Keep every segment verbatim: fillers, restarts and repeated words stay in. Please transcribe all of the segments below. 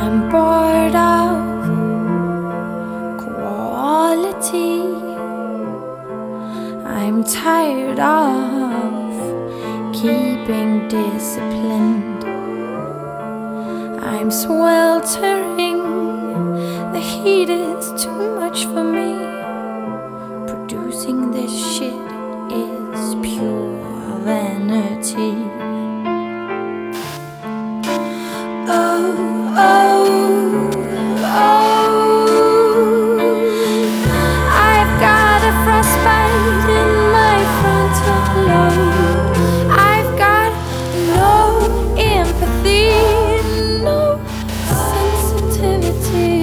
I'm bored of quality. I'm tired of keeping disciplined. I'm sweltering. The heat is too much for me. Producing this shit is pure vanity. Oh, oh, oh, I've got a frostbite in my frontal lobe. I've got no empathy, no sensitivity.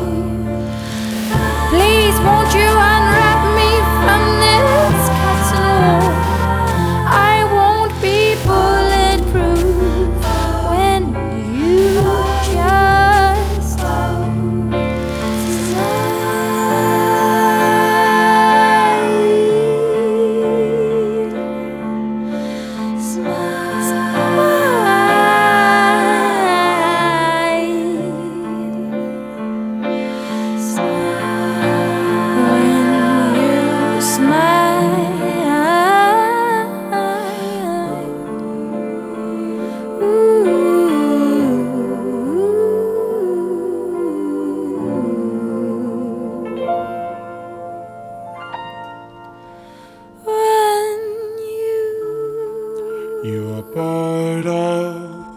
Please won't you unwrap me from this cotton wool? I won't be bulletproof when you just smile, smile, when you smile. When you You're bored of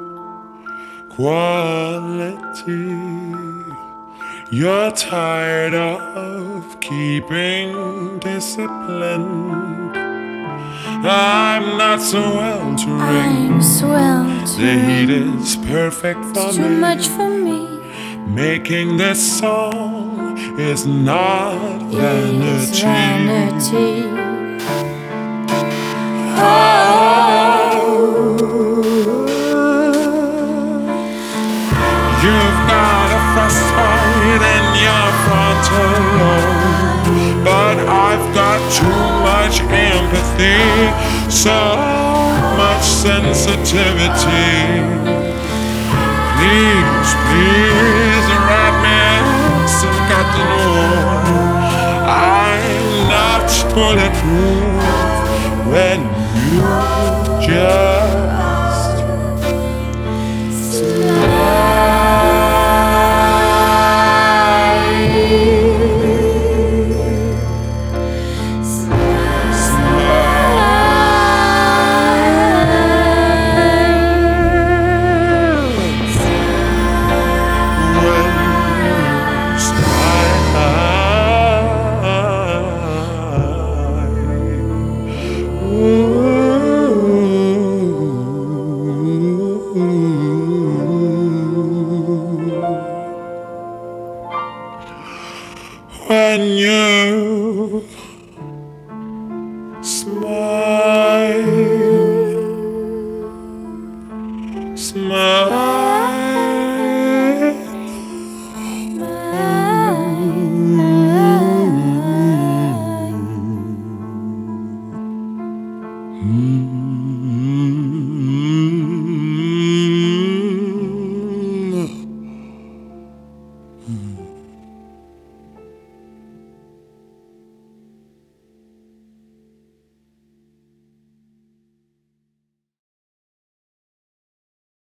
quality. You're tired of keeping discipline. I'm not so weltering. I'm sweltering. The heat is perfect for It's too me. much for me. Making this song is not It's vanity. vanity. You've got a frostbite in your frontal lobe, but I've got too much empathy, so much sensitivity. Please, please wrap me in some cotton wool. I'm not bulletproof when you just when you